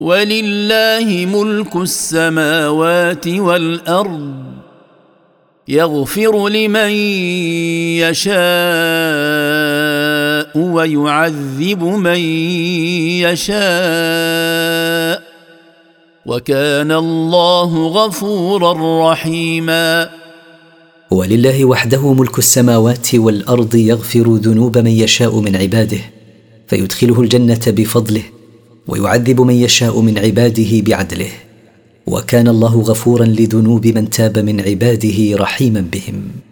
ولله ملك السماوات والارض يغفر لمن يشاء ويعذب من يشاء وكان الله غفورا رحيما. ولله وحده ملك السماوات والارض يغفر ذنوب من يشاء من عباده فيدخله الجنه بفضله ويعذب من يشاء من عباده بعدله وكان الله غفورا لذنوب من تاب من عباده رحيما بهم.